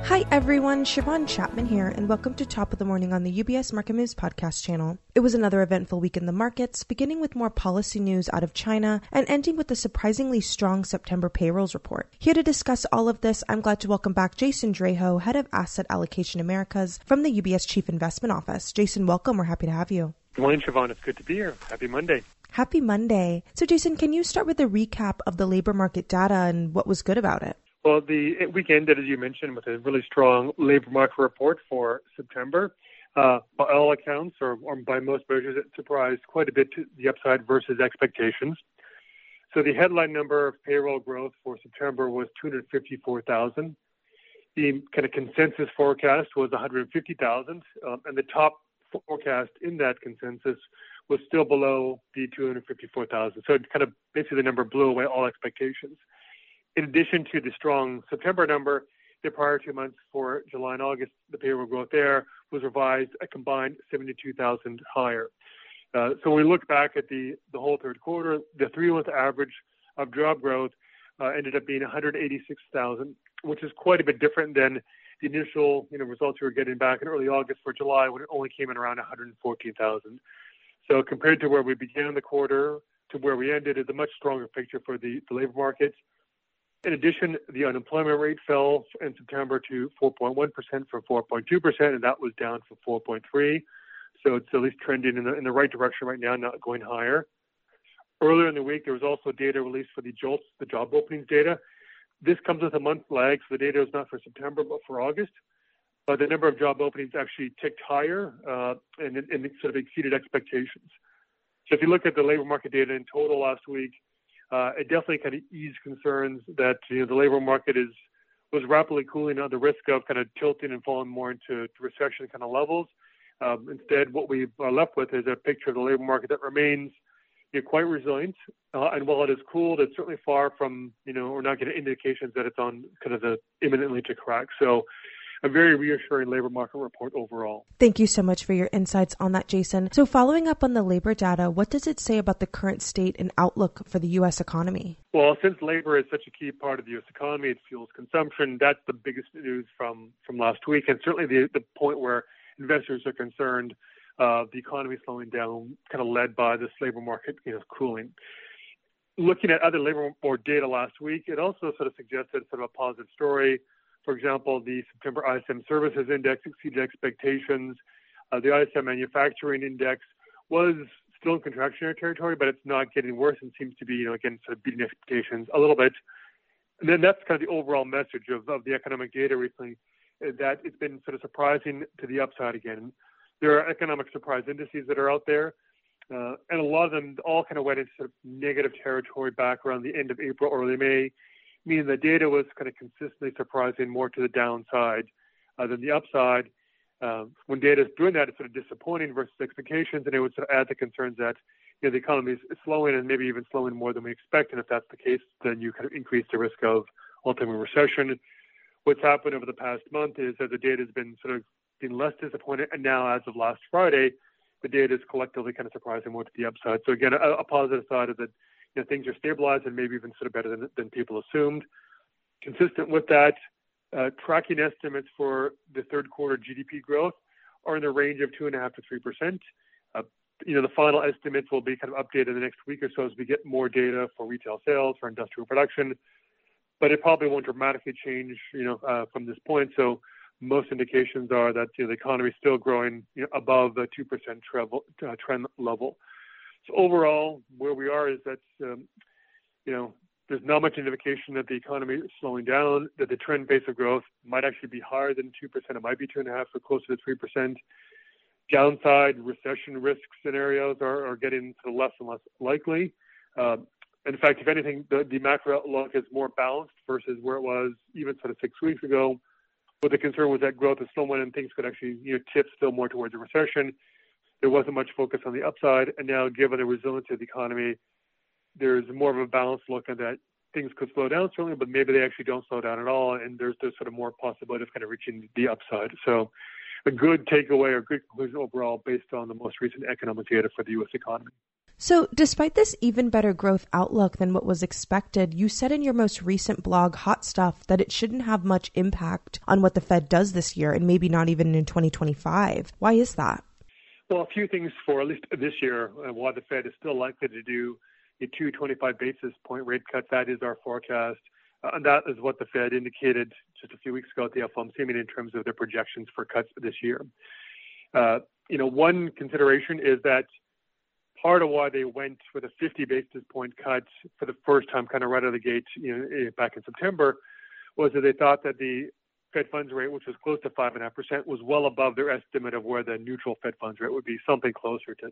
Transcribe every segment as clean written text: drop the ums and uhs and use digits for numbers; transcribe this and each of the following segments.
Hi everyone, Siobhan Chapman here, and welcome to Top of the Morning on the UBS Market Moves podcast channel. It was another eventful week in the markets, beginning with more policy news out of China and ending with a surprisingly strong September payrolls report. Here to discuss all of this, I'm glad to welcome back Jason Draho, Head of Asset Allocation Americas from the UBS Chief Investment Office. Jason, welcome. We're happy to have you. Good morning, Siobhan. It's good to be here. Happy Monday. Happy Monday. So Jason, can you start with a recap of the labor market data and what was good about it? Well, the week ended, as you mentioned, with a really strong labor market report for September. By all accounts, or by most measures, it surprised quite a bit to the upside versus expectations. So the headline number of payroll growth for September was 254,000. The kind of consensus forecast was 150,000, and the top forecast in that consensus was still below the 254,000. So it kind of basically the number blew away all expectations. In addition to the strong September number, the prior 2 months for July and August, the payroll growth there was revised a combined 72,000 higher. So when we look back at the whole third quarter, the 3-month average of job growth ended up being 186,000, which is quite a bit different than the initial results we were getting back in early August for July, when it only came in around 114,000. So compared to where we began the quarter to where we ended, is a much stronger picture for the labor market. In addition, the unemployment rate fell in September to 4.1% from 4.2%, and that was down from 4.3%. So it's at least trending in the right direction right now, not going higher. Earlier in the week, there was also data released for the JOLTS, the job openings data. This comes with a month lag, so the data is not for September, but for August. But the number of job openings actually ticked higher and it sort of exceeded expectations. So if you look at the labor market data in total last week, it definitely kind of eased concerns that the labor market was rapidly cooling on the risk of kind of tilting and falling more into recession kind of levels. Instead, what we are left with is a picture of the labor market that remains quite resilient. And while it is cooled, it's certainly far from, we're not getting indications that it's on kind of the imminently to crack. So a very reassuring labor market report overall. Thank you so much for your insights on that, Jason. So following up on the labor data, what does it say about the current state and outlook for the U.S. economy? Well, since labor is such a key part of the U.S. economy, it fuels consumption. That's the biggest news from last week, and certainly the point where investors are concerned the economy slowing down, kind of led by this labor market cooling. Looking at other labor board data last week, it also sort of suggested sort of a positive story. For example, the September ISM Services Index exceeded expectations. The ISM Manufacturing Index was still in contractionary territory, but it's not getting worse and seems to be, again, sort of beating expectations a little bit. And then that's kind of the overall message of the economic data recently, that it's been sort of surprising to the upside again. There are economic surprise indices that are out there, and a lot of them all kind of went into sort of negative territory back around the end of April, early May, meaning the data was kind of consistently surprising more to the downside than the upside. When data is doing that, it's sort of disappointing versus expectations, and it would sort of add to concerns that the economy is slowing and maybe even slowing more than we expect. And if that's the case, then you kind of increase the risk of ultimate recession. What's happened over the past month is that the data has been sort of been less disappointing, and now as of last Friday, the data is collectively kind of surprising more to the upside. So again, a positive side of that. Things are stabilized and maybe even sort of better than people assumed. Consistent with that, tracking estimates for the third quarter GDP growth are in the range of 2.5% to 3%. The final estimates will be kind of updated in the next week or so as we get more data for retail sales, for industrial production. But it probably won't dramatically change, from this point. So most indications are that the economy is still growing above the 2% trend level. So overall, where we are is that, there's not much indication that the economy is slowing down, that the trend pace of growth might actually be higher than 2%. It might be 2.5% or closer to 3%. Downside recession risk scenarios are getting sort of less and less likely. In fact, if anything, the macro outlook is more balanced versus where it was even sort of 6 weeks ago. But the concern was that growth is slowing and things could actually tip still more towards a recession. There wasn't much focus on the upside, and now given the resilience of the economy, there's more of a balanced look at that things could slow down certainly, but maybe they actually don't slow down at all, and there's sort of more possibility of kind of reaching the upside. So a good takeaway or good conclusion overall based on the most recent economic data for the U.S. economy. So despite this even better growth outlook than what was expected, you said in your most recent blog, Hot Stuff, that it shouldn't have much impact on what the Fed does this year and maybe not even in 2025. Why is that? Well, a few things for at least this year, why the Fed is still likely to do a 225 basis point rate cut. That is our forecast. And that is what the Fed indicated just a few weeks ago at the FOMC meeting in terms of their projections for cuts this year. One consideration is that part of why they went with a 50 basis point cut for the first time, kind of right out of the gate, back in September, was that they thought that the Fed funds rate, which was close to 5.5%, was well above their estimate of where the neutral Fed funds rate would be, something closer to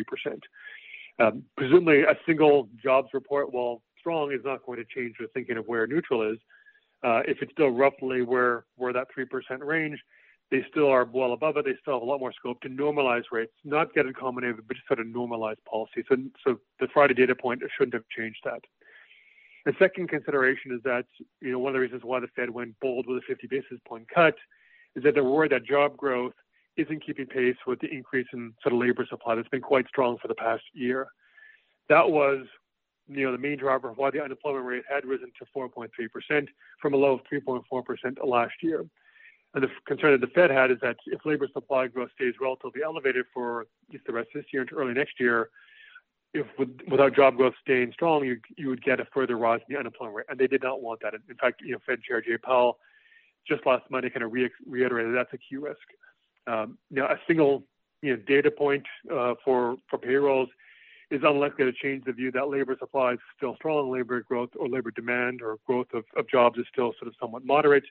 3%. Presumably, a single jobs report, while strong, is not going to change their thinking of where neutral is. If it's still roughly where that 3% range, they still are well above it. They still have a lot more scope to normalize rates, not get accommodative, but just sort of normalize policy. So the Friday data point shouldn't have changed that. The second consideration is that, one of the reasons why the Fed went bold with a 50 basis point cut is that they're worried that job growth isn't keeping pace with the increase in sort of labor supply that's been quite strong for the past year. That was, the main driver of why the unemployment rate had risen to 4.3% from a low of 3.4% last year. And the concern that the Fed had is that if labor supply growth stays relatively elevated for at least the rest of this year into early next year, without job growth staying strong, you would get a further rise in the unemployment rate. And they did not want that. In fact, Fed Chair Jay Powell just last Monday kind of reiterated that's a key risk. Now, a single data point for payrolls is unlikely to change the view that labor supply is still strong, labor growth or labor demand or growth of jobs is still sort of somewhat moderate.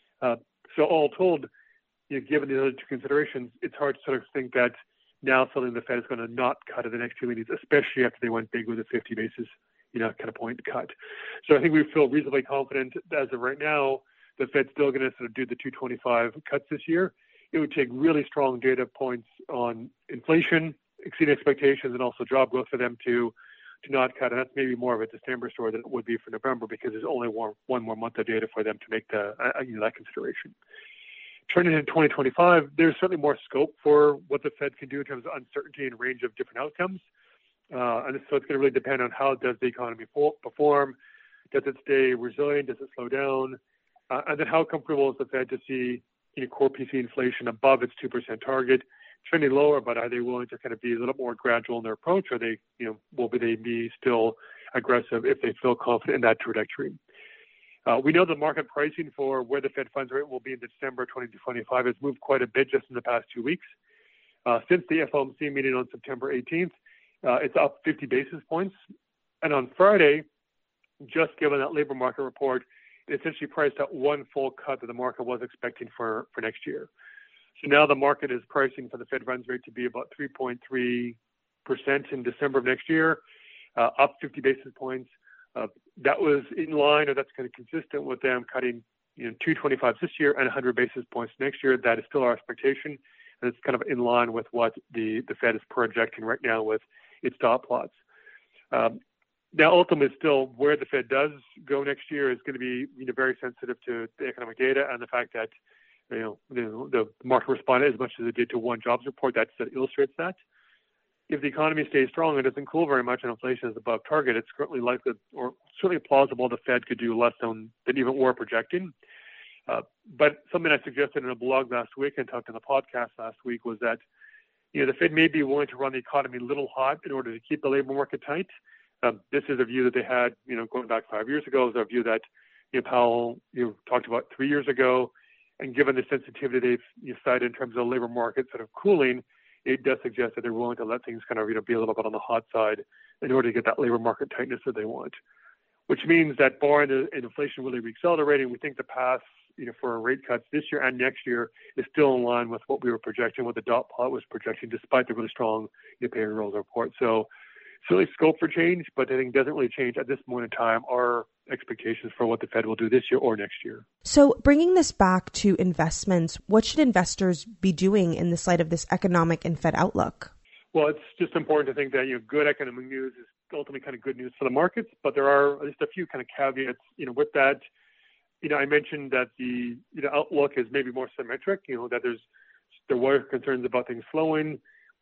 So all told, given the other two considerations, it's hard to sort of think that now suddenly the Fed is going to not cut at the next two meetings, especially after they went big with a 50 basis, kind of point cut. So I think we feel reasonably confident as of right now, the Fed's still going to sort of do the 225 cuts this year. It would take really strong data points on inflation, exceeding expectations, and also job growth for them to not cut. And that's maybe more of a December story than it would be for November because there's only one more month of data for them to make that consideration. Turning into 2025, there's certainly more scope for what the Fed can do in terms of uncertainty and range of different outcomes. And so it's going to really depend on how does the economy perform. Does it stay resilient? Does it slow down? And then how comfortable is the Fed to see core PCE inflation above its 2% target, trending lower, but are they willing to kind of be a little more gradual in their approach, or will they be still aggressive if they feel confident in that trajectory? We know the market pricing for where the Fed funds rate will be in December 2025 has moved quite a bit just in the past 2 weeks. Since the FOMC meeting on September 18th, it's up 50 basis points. And on Friday, just given that labor market report, it essentially priced out one full cut that the market was expecting for next year. So now the market is pricing for the Fed funds rate to be about 3.3% in December of next year, up 50 basis points. That was in line, or that's kind of consistent with them cutting 225 this year and 100 basis points next year. That is still our expectation, and it's kind of in line with what the Fed is projecting right now with its dot plots. Now, ultimately, still where the Fed does go next year is going to be very sensitive to the economic data and the fact that the market responded as much as it did to one jobs report. That illustrates that. If the economy stays strong and doesn't cool very much and inflation is above target, it's certainly likely or certainly plausible the Fed could do less than even we're projecting. But something I suggested in a blog last week and talked on the podcast last week was that the Fed may be willing to run the economy a little hot in order to keep the labor market tight. This is a view that they had, going back 5 years ago. It was a view that Powell talked about 3 years ago. And given the sensitivity they've cited in terms of the labor market sort of cooling, it does suggest that they're willing to let things kind of be a little bit on the hot side in order to get that labor market tightness that they want. Which means that barring the inflation really reaccelerating, we think the path for rate cuts this year and next year is still in line with what we were projecting, what the dot plot was projecting, despite the really strong payrolls report. So certainly scope for change, but I think doesn't really change at this point in time our expectations for what the Fed will do this year or next year. So bringing this back to investments, what should investors be doing in the light of this economic and Fed outlook? Well, it's just important to think that good economic news is ultimately kind of good news for the markets, but there are at least a few kind of caveats. With that, I mentioned that the outlook is maybe more symmetric. That there were concerns about things slowing.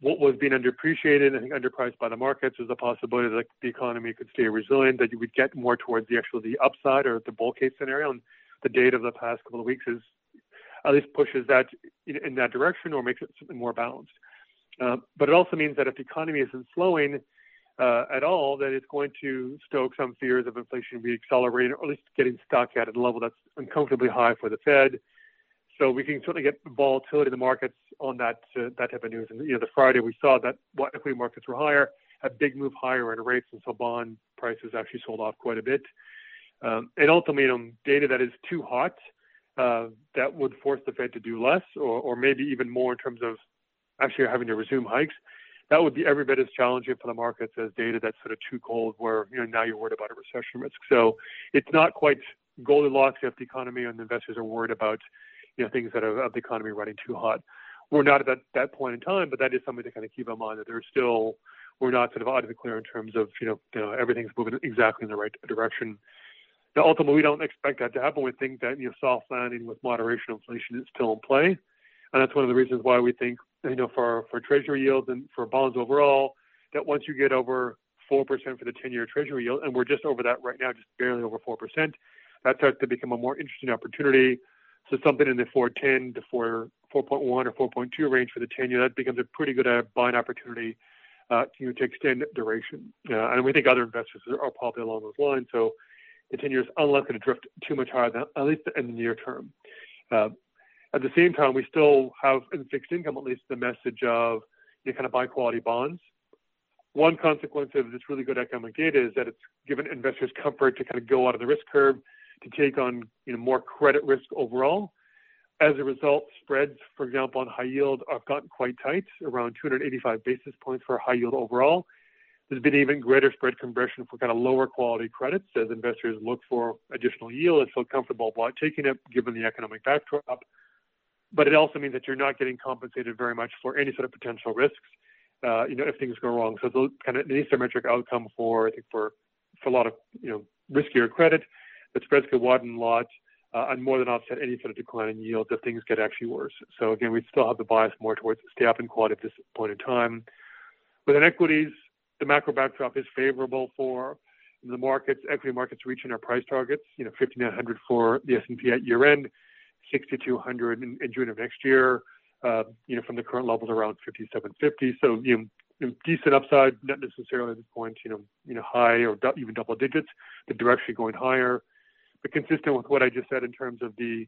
what was being underappreciated, I think underpriced by the markets, is the possibility that the economy could stay resilient, that you would get more towards the upside or the bull case scenario. And the data of the past couple of weeks is at least pushes that in that direction or makes it something more balanced. But it also means that if the economy isn't slowing at all, then it's going to stoke some fears of inflation reaccelerating, or at least getting stuck at a level that's uncomfortably high for the Fed. So we can certainly get volatility in the markets on that type of news. And the Friday we saw that equity markets were higher, a big move higher in rates, and so bond prices actually sold off quite a bit. And ultimately, data that is too hot that would force the Fed to do less, or maybe even more in terms of actually having to resume hikes. That would be every bit as challenging for the markets as data that's sort of too cold, where now you're worried about a recession risk. So it's not quite Goldilocks if the economy and the investors are worried about things that are of the economy running too hot. We're not at that point in time, but that is something to kind of keep in mind, that we're not sort of out of the clear in terms of everything's moving exactly in the right direction. Now, ultimately, we don't expect that to happen. We think that soft landing with moderation inflation is still in play, and that's one of the reasons why we think for Treasury yields and for bonds overall, that once you get over 4% for the 10-year Treasury yield, and we're just over that right now, just barely over 4%, that starts to become a more interesting opportunity. So something in the 4.10 to 4.1 or 4.2 range for the 10-year, that becomes a pretty good buying opportunity to extend duration. And we think other investors are probably along those lines. So the 10-year is unlikely to drift too much higher, than, at least in the near term. At the same time, we still have in fixed income at least the message of kind of buy quality bonds. One consequence of this really good economic data is that it's given investors comfort to kind of go out of the risk curve, to take on more credit risk overall. As a result, spreads, for example, on high yield have gotten quite tight, around 285 basis points for high yield overall. There's been even greater spread compression for kind of lower quality credits as investors look for additional yield and feel comfortable about taking it given the economic backdrop. But it also means that you're not getting compensated very much for any sort of potential risks, if things go wrong. So it's kind of an asymmetric outcome for a lot of riskier credit. But spreads could widen a lot and more than offset any sort of decline in yields if things get actually worse. So again, we still have the bias more towards stay up in quality at this point in time. Within equities, the macro backdrop is favorable for the markets. Equity markets reaching our price targets, 5,900 for the S&P at year end, 6,200 in June of next year, from the current levels around 5,750. So, decent upside, not necessarily at this point, high or even double digits, but directionally going higher. But consistent with what I just said in terms of the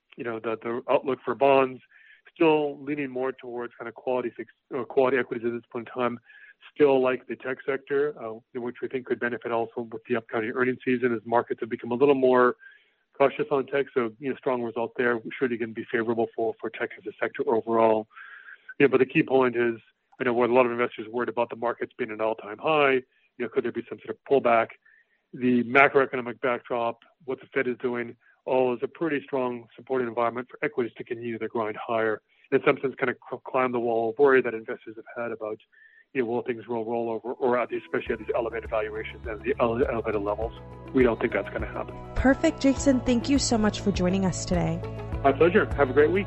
outlook for bonds, still leaning more towards kind of quality equities at this point in time. Still like the tech sector, which we think could benefit also with the upcoming earnings season as markets have become a little more cautious on tech. So, strong results there should again be favorable for tech as a sector overall. But the key point is, I know what a lot of investors are worried about the markets being at an all-time high. Could there be some sort of pullback? The macroeconomic backdrop, what the Fed is doing, all is a pretty strong supporting environment for equities to continue to grind higher. In some sense, kind of climb the wall of worry that investors have had about, will things roll over, or especially at these elevated valuations and the elevated levels. We don't think that's going to happen. Perfect, Jason. Thank you so much for joining us today. My pleasure. Have a great week.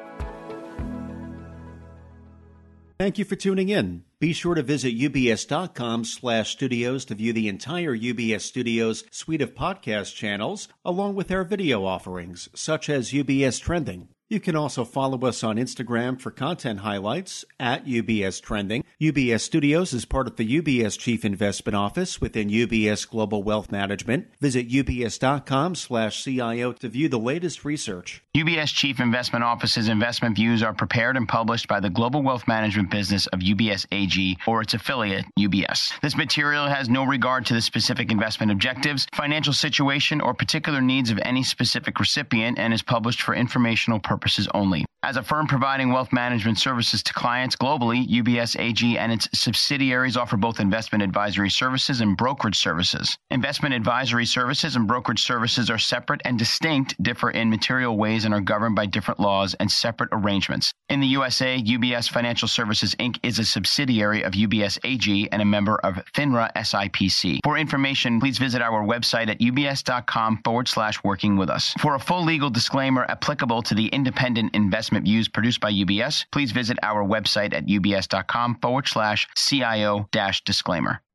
Thank you for tuning in. Be sure to visit ubs.com/studios to view the entire UBS Studios suite of podcast channels, along with our video offerings, such as UBS Trending. You can also follow us on Instagram for content highlights at UBS Trending. UBS Studios is part of the UBS Chief Investment Office within UBS Global Wealth Management. Visit ubs.com/CIO to view the latest research. UBS Chief Investment Office's investment views are prepared and published by the Global Wealth Management business of UBS AG or its affiliate, UBS. This material has no regard to the specific investment objectives, financial situation, or particular needs of any specific recipient and is published for informational purposes only. As a firm providing wealth management services to clients globally, UBS AG and its subsidiaries offer both investment advisory services and brokerage services. Investment advisory services and brokerage services are separate and distinct, differ in material ways, and are governed by different laws and separate arrangements. In the USA, UBS Financial Services, Inc. is a subsidiary of UBS AG and a member of FINRA SIPC. For information, please visit our website at ubs.com/working with us. For a full legal disclaimer applicable to the independent investment investment views produced by UBS, please visit our website at ubs.com/CIO-disclaimer.